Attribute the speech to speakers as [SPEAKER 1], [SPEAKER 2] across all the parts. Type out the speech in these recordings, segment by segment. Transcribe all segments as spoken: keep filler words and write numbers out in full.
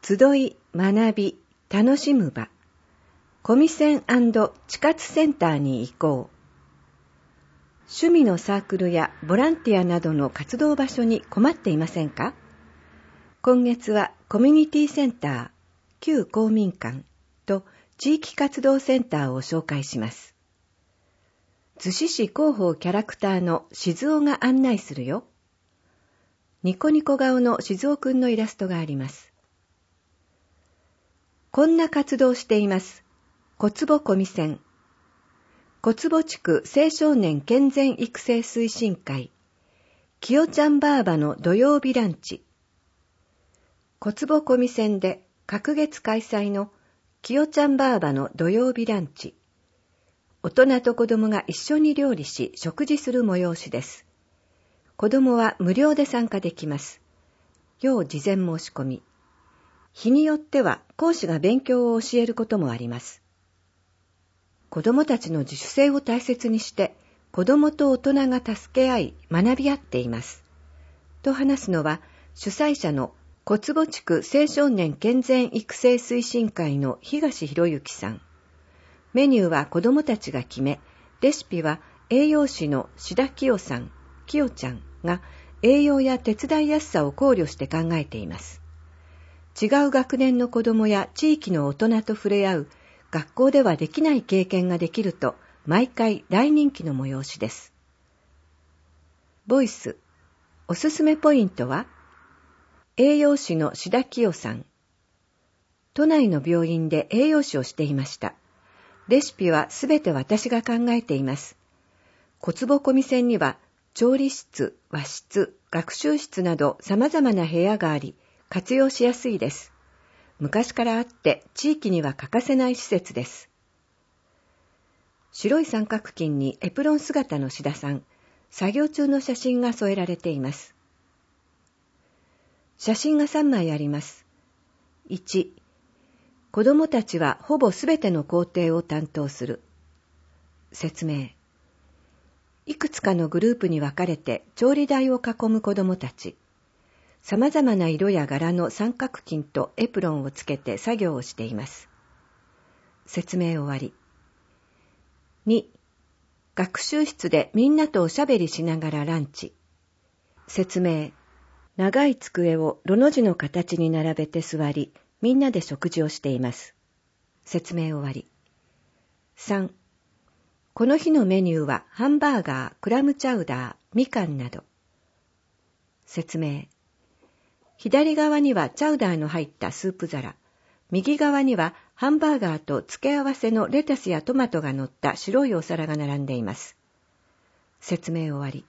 [SPEAKER 1] 集い、学び、楽しむ場、コミセン&地活センターに行こう。趣味のサークルやボランティアなどの活動場所に困っていませんか？今月はコミュニティセンター、旧公民館と地域活動センターを紹介します。逗子市広報キャラクターの静雄が案内するよ。ニコニコ顔の静雄くんのイラストがあります。こんな活動しています。小坪コミセン。小坪地区青少年健全育成推進会。きよちゃんばあばの土曜日ランチ。小坪コミセンで隔月開催のきよちゃんばあばの土曜日ランチ。大人と子供が一緒に料理し食事する催しです。子供は無料で参加できます。要事前申し込み。日によっては講師が勉強を教えることもあります。子供たちの自主性を大切にして、子供と大人が助け合い学び合っています。と話すのは主催者の小坪地区青少年健全育成推進会の東博之さん。メニューは子供たちが決め、レシピは栄養士の志田きよさん、きよちゃんが栄養や手伝いやすさを考慮して考えています。違う学年の子供や地域の大人と触れ合う学校ではできない経験ができると毎回大人気の催しです。ボイス、おすすめポイントは栄養士の志田きよさん。都内の病院で栄養士をしていました。レシピはすべて私が考えています。小坪コミセンには調理室、和室、学習室など様々な部屋があり、活用しやすいです。昔からあって地域には欠かせない施設です。白い三角巾にエプロン姿の志田さん、作業中の写真が添えられています。写真がさんまいあります。いち、子どもたちはほぼすべての工程を担当する。説明。いくつかのグループに分かれて調理台を囲む子どもたち。様々な色や柄の三角巾とエプロンをつけて作業をしています。説明終わり。に、学習室でみんなとおしゃべりしながらランチ。説明。長い机をロの字の形に並べて座り、みんなで食事をしています。説明終わり。さん、この日のメニューはハンバーガー、クラムチャウダー、みかんなど。説明。左側にはチャウダーの入ったスープ皿、右側にはハンバーガーと付け合わせのレタスやトマトが乗った白いお皿が並んでいます。説明終わり。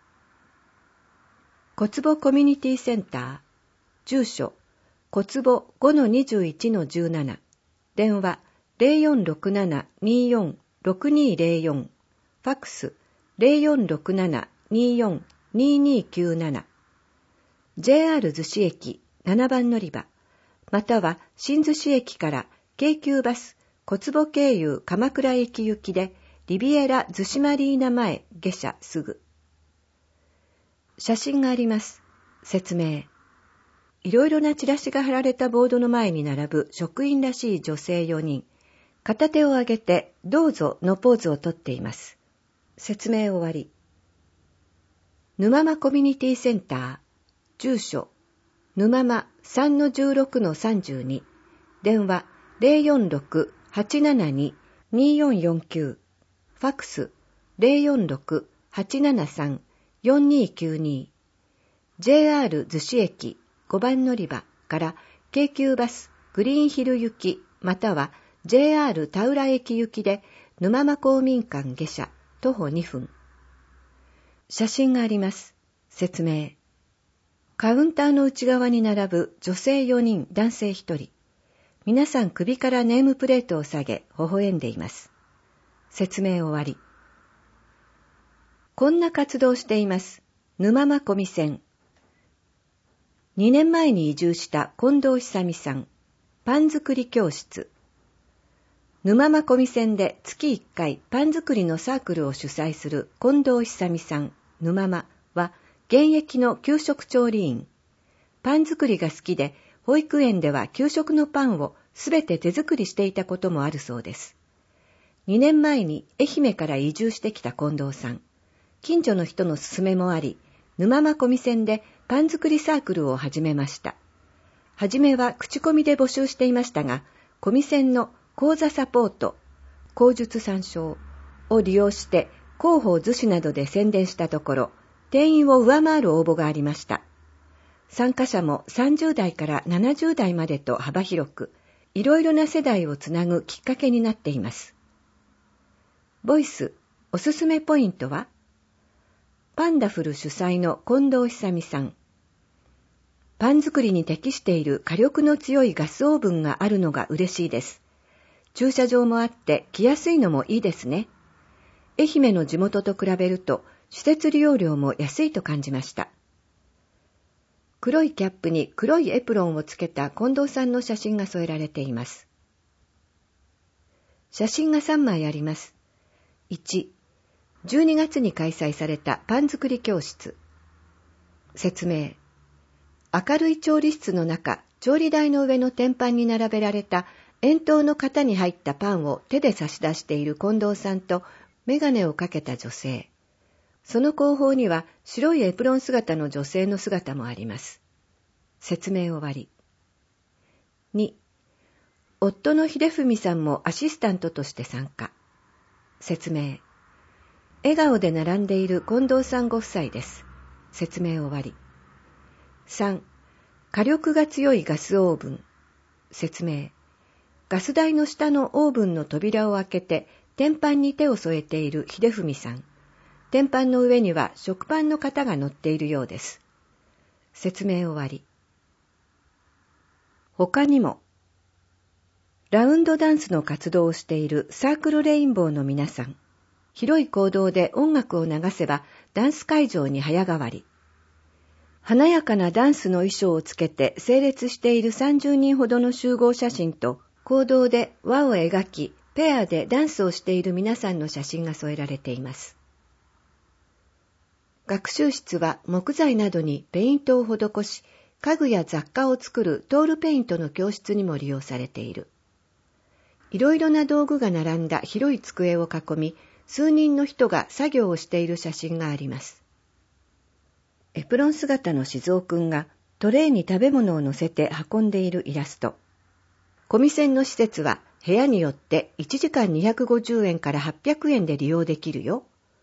[SPEAKER 1] 小坪コミュニティセンター、住所、小坪 ごのにじゅういちのじゅうなな、電話 ゼロよんろくなな にーよん ろくにーゼロよん、ファックス ゼロよんろくなな にーよん にーにーきゅうなな、ジェイアール 逗子駅ななばん乗り場、または新逗子駅から京急バス小坪経由鎌倉駅行きでリビエラ逗子マリーナ前下車すぐ。写真があります。説明。いろいろなチラシが貼られたボードの前に並ぶ職員らしい女性よにん、片手を上げてどうぞのポーズをとっています。説明終わり。沼間コミュニティセンター、住所、沼間 さんのじゅうろくのさんじゅうに、電話 ゼロよんろく はちななに にーよんよんきゅう、ファックス ゼロよんろく はちななさん よんにーきゅうに、ジェイアール 逗子駅ごばん乗り場から京急バスグリーンヒル行きまたは ジェイアール 田浦駅行きで沼間公民館下車徒歩にふん。写真があります。説明。カウンターの内側に並ぶ女性よにん、男性ひとり。皆さん首からネームプレートを下げ、微笑んでいます。説明終わり。こんな活動しています。沼間コミセン。にねんまえに移住した近藤久美さん。パン作り教室。沼間コミセンで月いっかいパン作りのサークルを主催する近藤久美さん、沼間は現役の給食調理員。パン作りが好きで、 保育園では給食のパンをすべて手作りしていたこともあるそうです。にねんまえに愛媛から移住してきた近藤さん。近所の人の勧めもあり、沼間小見線でパン作りサークルを始めました。はじめは口コミで募集していましたが、小見線の講座サポート、口述参照を利用して広報図紙などで宣伝したところ、定員を上回る応募がありました。参加者もさんじゅうだいからななじゅうだいまでと幅広く、いろいろな世代をつなぐきっかけになっています。ボイスおすすめポイントは、パンダフル主催の近藤久美さん。パン作りに適している火力の強いガスオーブンがあるのが嬉しいです。駐車場もあって来やすいのもいいですね。愛媛の地元と比べると施設利用料も安いと感じました。黒いキャップに黒いエプロンをつけた近藤さんの写真が添えられています。写真がさんまいあります。いち、じゅうにがつに開催されたパン作り教室。説明。明るい調理室の中、調理台の上の天板に並べられた円筒の型に入ったパンを手で差し出している近藤さんとメガネをかけた女性。その後方には白いエプロン姿の女性の姿もあります。説明終わり。に、夫の秀文さんもアシスタントとして参加。説明。笑顔で並んでいる近藤さんご夫妻です。説明終わり。さん、火力が強いガスオーブン。説明。ガス台の下のオーブンの扉を開けて天板に手を添えている秀文さん。天板の上には食パンの型が乗っているようです。説明終わり。他にも、ラウンドダンスの活動をしているサークルレインボーの皆さん。広い講堂で音楽を流せばダンス会場に早変わり。華やかなダンスの衣装をつけて整列しているさんじゅうにんほどの集合写真と、講堂で輪を描き、ペアでダンスをしている皆さんの写真が添えられています。学習室は木材などにペイントを施し、家具や雑貨を作るトールペイントの教室にも利用されている。いろいろな道具が並んだ広い机を囲み、数人の人が作業をしている写真があります。エプロン姿の静雄くんがトレーに食べ物を乗せて運んでいるイラスト。小見線の施設は部屋によっていちじかんにひゃくごじゅうえんからはっぴゃくえんで利用できるよ。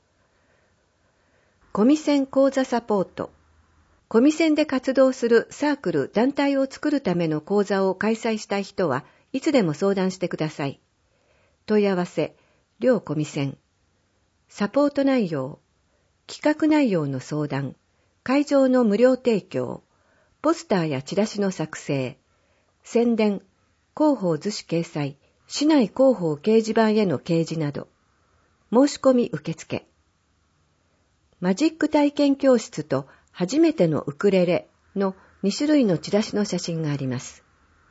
[SPEAKER 1] 小見線講座サポート。小見線で活動するサークル・団体を作るための講座を開催したい人はいつでも相談してください。問い合わせ、両小見線。サポート内容、企画内容の相談、会場の無料提供、ポスターやチラシの作成、宣伝、広報図紙掲載、市内広報掲示板への掲示など、申し込み受付。マジック体験教室と初めてのウクレレのにしゅるいのチラシの写真があります。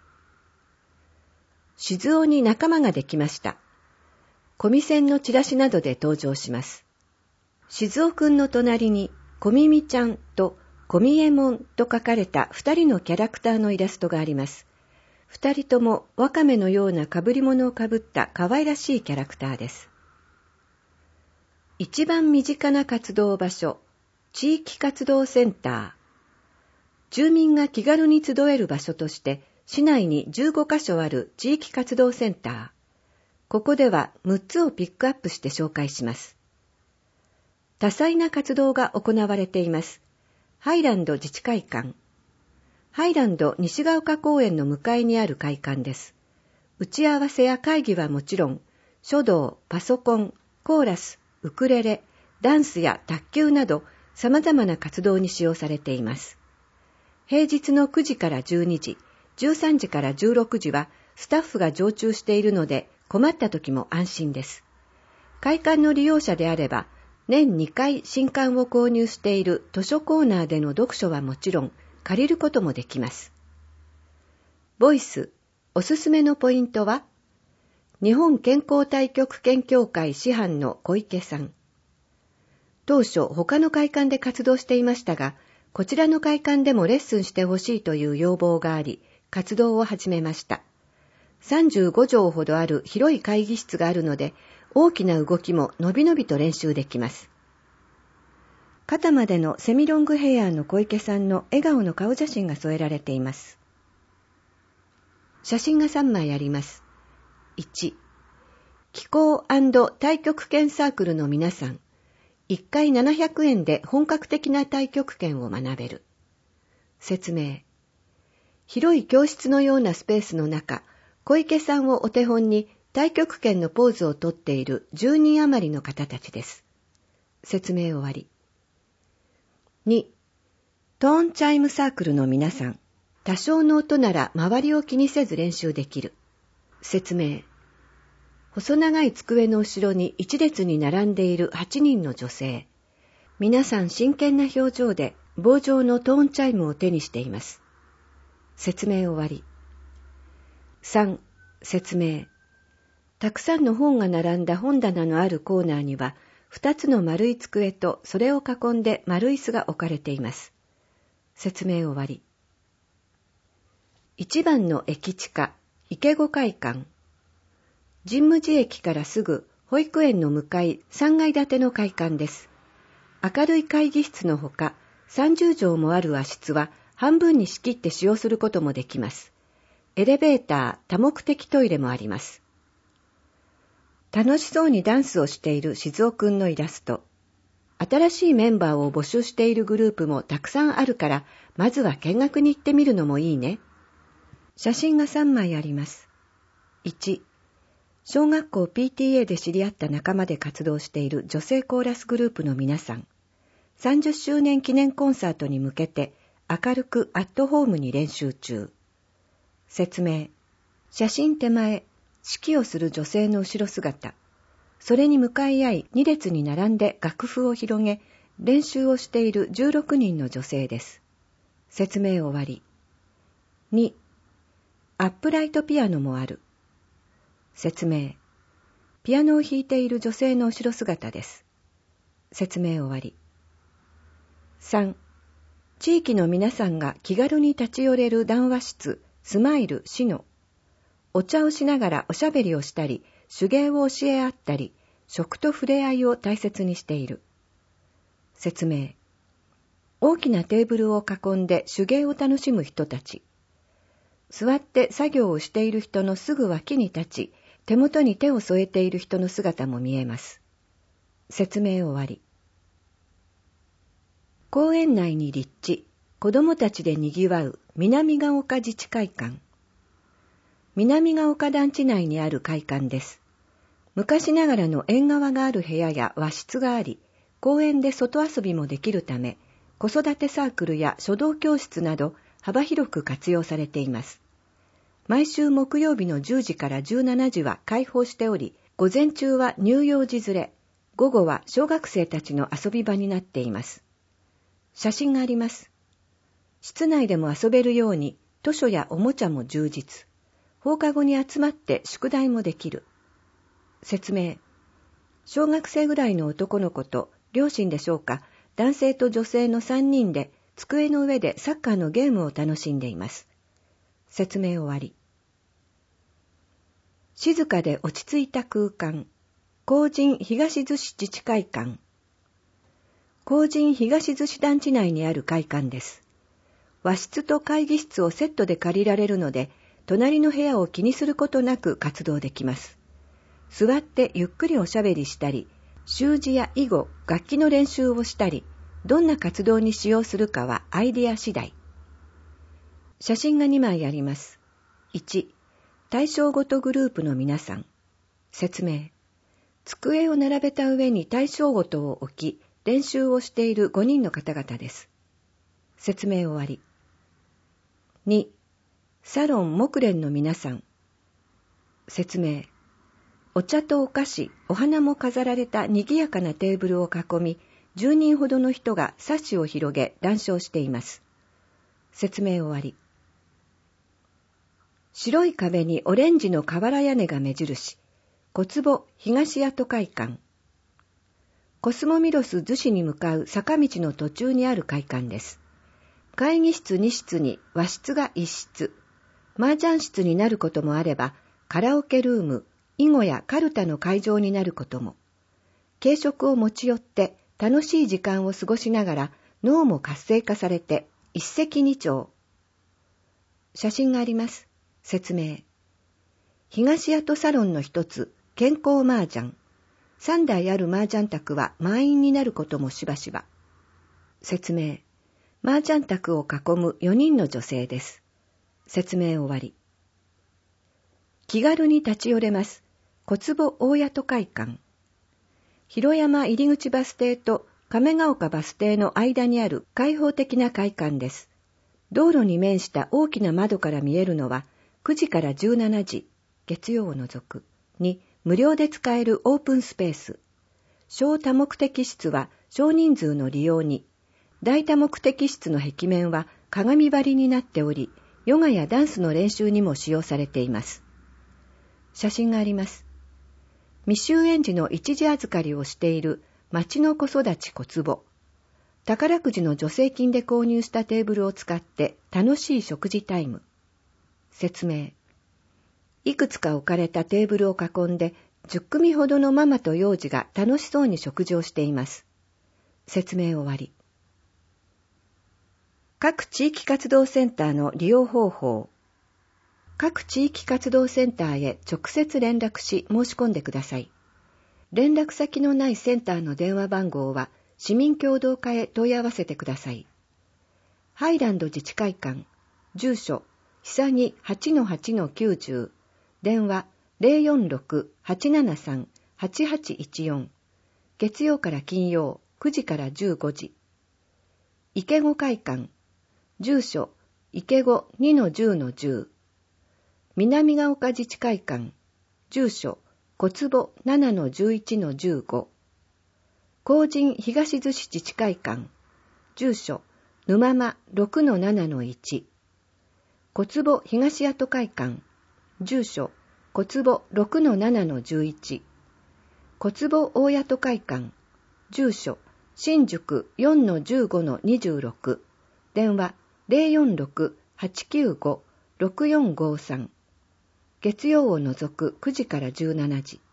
[SPEAKER 1] 静雄に仲間ができました。小見線のチラシなどで登場します。静雄くんの隣に小耳ちゃんと小見えもんと書かれた二人のキャラクターのイラストがあります。二人ともワカメのような被り物をかぶった可愛らしいキャラクターです。一番身近な活動場所、地域活動センター。住民が気軽に集える場所として、市内にじゅうごかしょある地域活動センター。ここではむっつをピックアップして紹介します。多彩な活動が行われています。ハイランド自治会館。ハイランド西ヶ丘公園の向かいにある会館です。打ち合わせや会議はもちろん、書道、パソコン、コーラス、ウクレレ、ダンスや卓球など様々な活動に使用されています。平日のくじからじゅうにじ、じゅうさんじからじゅうろくじはスタッフが常駐しているので困った時も安心です。会館の利用者であれば、年にかい新刊を購入している図書コーナーでの読書はもちろん借りることもできます。ボイス、おすすめのポイントは、日本健康太極拳協会師範の小池さん。当初他の会館で活動していましたが、こちらの会館でもレッスンしてほしいという要望があり、 活動を始めました。さんじゅうごじょうほどある広い会議室があるので、大きな動きものびのびと練習できます。肩までのセミロングヘアの小池さんの笑顔の顔写真が添えられています。写真がさんまいあります。いち、気功&太極拳サークルの皆さん、いっかいななひゃくえんで本格的な太極拳を学べる。説明。広い教室のようなスペースの中、小池さんをお手本に太極拳のポーズをとっているじゅうにん余りの方たちです。説明終わり。に、トーンチャイムサークルの皆さん、多少の音なら周りを気にせず練習できる。説明。細長い机の後ろに一列に並んでいるはちにんの女性。皆さん真剣な表情で棒状のトーンチャイムを手にしています。説明終わり。さん、説明。たくさんの本が並んだ本棚のあるコーナーには、二つの丸い机とそれを囲んで丸椅子が置かれています。説明終わり。いちばんの駅地下、池子会館。神武寺駅からすぐ保育園の向かいさんがい建ての会館です。明るい会議室のほかさんじゅうじょうもある和室は半分に仕切って使用することもできます。エレベーター、多目的トイレもあります。楽しそうにダンスをしている静雄くんのイラスト。新しいメンバーを募集しているグループもたくさんあるから、まずは見学に行ってみるのもいいね。写真がさんまいあります。いち、小学校 ピーティーエー で知り合った仲間で活動している女性コーラスグループの皆さん。さんじゅっしゅうねん記念コンサートに向けて明るくアットホームに練習中。説明。写真手前、指揮をする女性の後ろ姿。それに向かい合いに列に並んで楽譜を広げ、練習をしているじゅうろくにんの女性です。説明終わり。に、アップライトピアノもある。説明。ピアノを弾いている女性の後ろ姿です。説明終わり。さん、地域の皆さんが気軽に立ち寄れる談話室、スマイル、シノ。お茶をしながらおしゃべりをしたり、手芸を教え合ったり、食と触れ合いを大切にしている。説明。大きなテーブルを囲んで手芸を楽しむ人たち。座って作業をしている人のすぐ脇に立ち、手元に手を添えている人の姿も見えます。説明終わり。公園内に立地、子どもたちでにぎわう南ヶ丘自治会館。南ヶ丘団地内にある会館です。昔ながらの縁側がある部屋や和室があり、公園で外遊びもできるため、子育てサークルや書道教室など幅広く活用されています。毎週木曜日のじゅうじからじゅうしちじは開放しており、午前中は乳幼児連れ、午後は小学生たちの遊び場になっています。写真があります。室内でも遊べるように図書やおもちゃも充実。放課後に集まって宿題もできる。説明。小学生ぐらいの男の子と両親でしょうか、男性と女性のさんにんで机の上でサッカーのゲームを楽しんでいます。説明終わり。静かで落ち着いた空間。光神東逗子自治会館。光神東逗子団地内にある会館です。和室と会議室をセットで借りられるので、隣の部屋を気にすることなく活動できます。座ってゆっくりおしゃべりしたり、習字や囲碁、楽器の練習をしたり、どんな活動に使用するかはアイデア次第。写真がにまいあります。いち、対象ごとグループの皆さん。説明。机を並べた上に対象ごとを置き、練習をしているごにんの方々です。説明終わり。に、サロン木蓮の皆さん。説明。お茶とお菓子、お花も飾られた賑やかなテーブルを囲み、じゅうにんほどの人が冊子を広げ談笑しています。説明終わり。白い壁にオレンジの瓦屋根が目印、小坪東跡会館。コスモミロス逗子に向かう坂道の途中にある会館です。会議室に室に和室がいち室。 麻雀室になることもあれば、カラオケルーム、囲碁やカルタの会場になることも。軽食を持ち寄って楽しい時間を過ごしながら脳も活性化されて一石二鳥。写真があります。説明。東屋とサロンの一つ、健康麻雀。三台ある麻雀卓は満員になることもしばしば。説明。麻雀卓を囲むよにんの女性です。説明終わり。気軽に立ち寄れます。小坪大谷会館。広山入口バス停と亀ヶ丘バス停の間にある開放的な会館です。道路に面した大きな窓から見えるのはくじからじゅうしちじ、月曜を除く、に無料で使えるオープンスペース。小多目的室は少人数の利用に、大多目的室の壁面は鏡張りになっており、ヨガやダンスの練習にも使用されています。写真があります。未就園児の一時預かりをしている町の子育ち小坪。宝くじの助成金で購入したテーブルを使って楽しい食事タイム。説明。いくつか置かれたテーブルを囲んでじゅっくみほどのママと幼児が楽しそうに食事をしています。説明終わり。各地域活動センターの利用方法。各地域活動センターへ直接連絡し申し込んでください。連絡先のないセンターの電話番号は市民協働課へ問い合わせてください。ハイランド自治会館、住所、久木 はちのはちのきゅうじゅう、電話 ゼロよんろく はちななさん はちはちいちよん、月曜から金曜くじからじゅうごじ。池子会館、住所、池子 にのじゅうのじゅう、南ヶ丘自治会館、住所、小坪 ななのじゅういちのじゅうご、後神東逗子自治会館、住所、沼間 ろくのななのいち、小坪東跡会館、住所、小坪 ろくのななのじゅういち、小坪大谷会館、住所、新宿 よんのじゅうごのにじゅうろく、電話 ゼロよんろく はちきゅうご ろくよんごさん、月曜を除くくじからじゅうしちじ。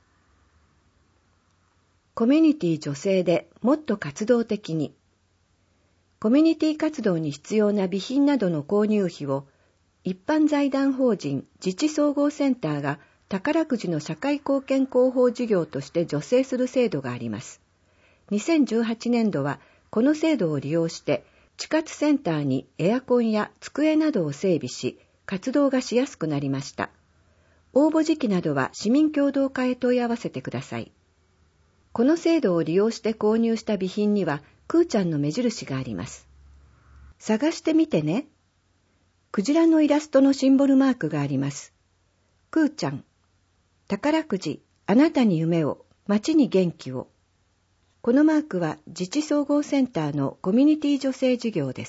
[SPEAKER 1] コミュニティ女性でもっと活動的に。コミュニティ活動に必要な備品などの購入費を一般財団法人自治総合センターが宝くじの社会貢献広報事業として助成する制度があります。にせんじゅうはちねんどはこの制度を利用して地下センターにエアコンや机などを整備し活動がしやすくなりました。応募時期などは市民協働課へ問い合わせてください。この制度を利用して購入した備品にはクーちゃんの目印があります。探してみてね。クジラのイラストのシンボルマークがあります。クーちゃん、宝くじ、あなたに夢を、街に元気を。このマークは自治総合センターのコミュニティ女性事業です。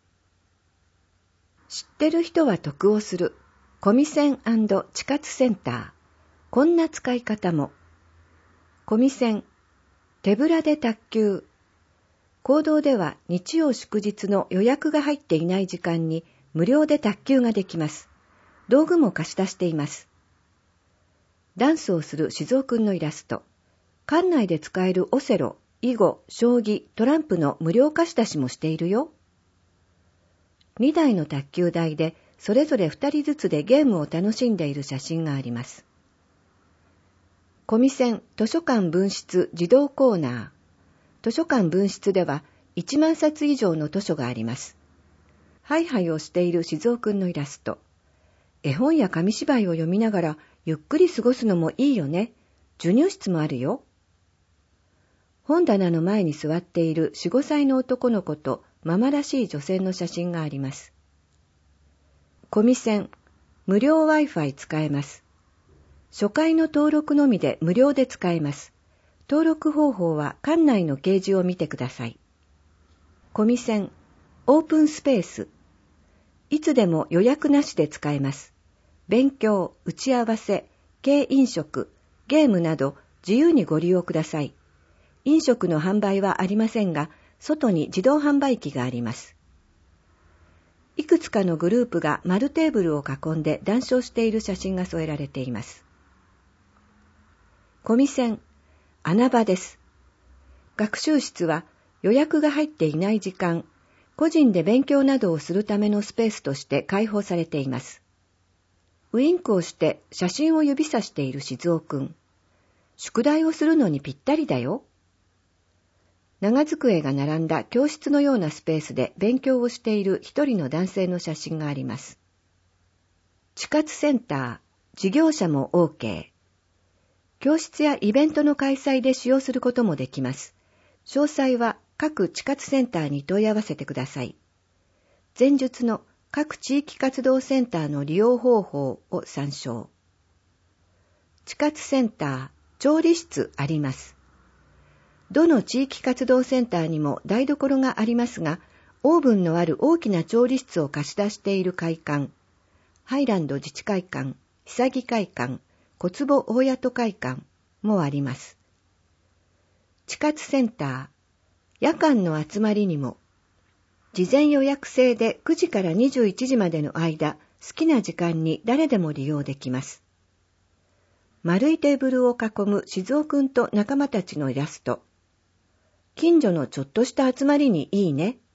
[SPEAKER 1] 知ってる人は得をする。コミセン&地活センター。こんな使い方も。コミセン、手ぶらで卓球。講堂では日曜祝日の予約が入っていない時間に無料で卓球ができます。道具も貸し出しています。ダンスをする静雄くんのイラスト。館内で使えるオセロ、囲碁、将棋、トランプの無料貸し出しもしているよ。にだいの卓球台でそれぞれふたりずつでゲームを楽しんでいる写真があります。コミセン図書館分室児童コーナー。図書館分室ではいちまんさつ以上の図書があります。ハイハイをしている静雄くんのイラスト。絵本や紙芝居を読みながらゆっくり過ごすのもいいよね。授乳室もあるよ。本棚の前に座っているよん、ごさいの男の子とママらしい女性の写真があります。コミセン、無料 Wi-Fi 使えます。初回の登録のみで無料で使えます。登録方法は館内の掲示を見てください。コミセン、オープンスペース。いつでも予約なしで使えます。勉強、打ち合わせ、軽飲食、ゲームなど自由にご利用ください。飲食の販売はありませんが、外に自動販売機があります。 いくつかのグループが丸テーブルを囲んで談笑している写真が添えられています。コミセン、穴場です。学習室は予約が入っていない時間、個人で勉強などをするためのスペースとして開放されています。ウインクをして写真を指さしている静雄くん。宿題をするのにぴったりだよ。長机が並んだ教室のようなスペースで勉強をしている一人の男性の写真があります。地活センター、事業者も OK。教室やイベントの開催で使用することもできます。詳細は各地活センターに問い合わせてください。前述の各地域活動センターの利用方法を参照。地活センター、調理室あります。どの地域活動センターにも台所がありますが、オーブンのある大きな調理室を貸し出している会館、ハイランド自治会館、久木会館、小坪大谷会館もあります。地活センター、夜間の集まりにも、事前予約制でくじからにじゅういちじまでの間、好きな時間に誰でも利用できます。丸いテーブルを囲む静雄くんと仲間たちのイラスト。近所のちょっとした集まりにいいね